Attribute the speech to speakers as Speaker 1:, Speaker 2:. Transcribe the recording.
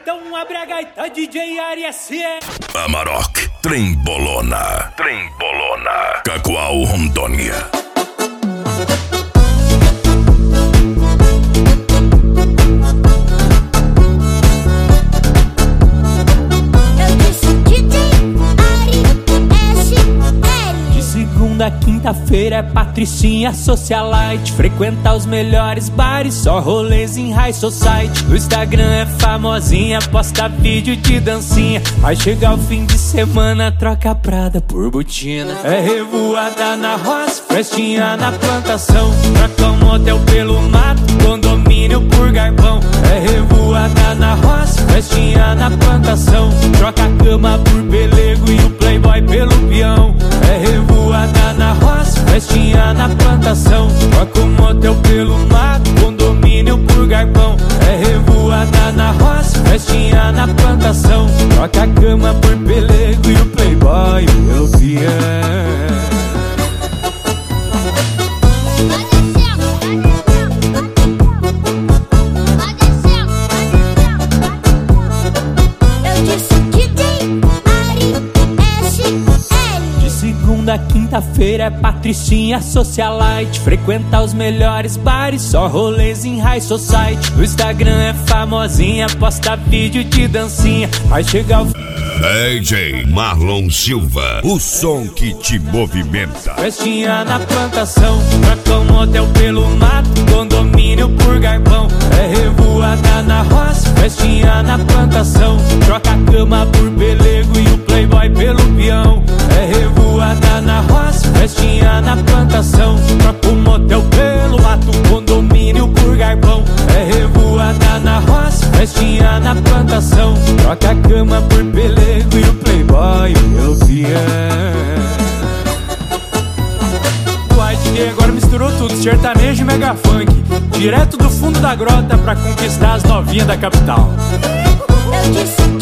Speaker 1: então abre a gaita, DJ Arias.
Speaker 2: Amarok, Trembolona, Cacoal, Rondônia.
Speaker 1: Segunda, quinta-feira é Patricinha Socialite. Frequenta os melhores bares, só rolês em high society. No Instagram é famosinha, posta vídeo de dancinha. Vai chegar o fim de semana, troca Prada por botina. É revoada na roça, festinha na plantação. Troca um motel pelo mato, condomínio por garpão. É revoada na roça, festinha na plantação. Troca a cama por pelego e o playboy pelo peão. É revoada na roça, festinha na plantação. Troca o motel pelo mato, condomínio por garpão. É revoada na roça, festinha na plantação. Troca a cama por pelego e o playboy pelo peão. Segunda, quinta-feira é Patricinha Socialite. Frequenta os melhores bares, só rolês em high society. No Instagram é famosinha, posta vídeo de dancinha. Vai chegar o
Speaker 2: DJ Marlon Silva, o som que te movimenta.
Speaker 1: Festinha na plantação, troca um motel pelo mato, condomínio por garpão. É revoada na roça, festinha na plantação. Troca a cama por pelego e o playboy pelo peão. É revoada na roça, festinha na plantação. Troca o motel pelo mato, condomínio por garpão. É revoada na roça, festinha na plantação. Troca a cama por pelego e o playboy pelo peão. O DJ agora misturou tudo, sertanejo e mega funk. Direto do fundo da grota pra conquistar as novinhas da capital.
Speaker 3: Eu disse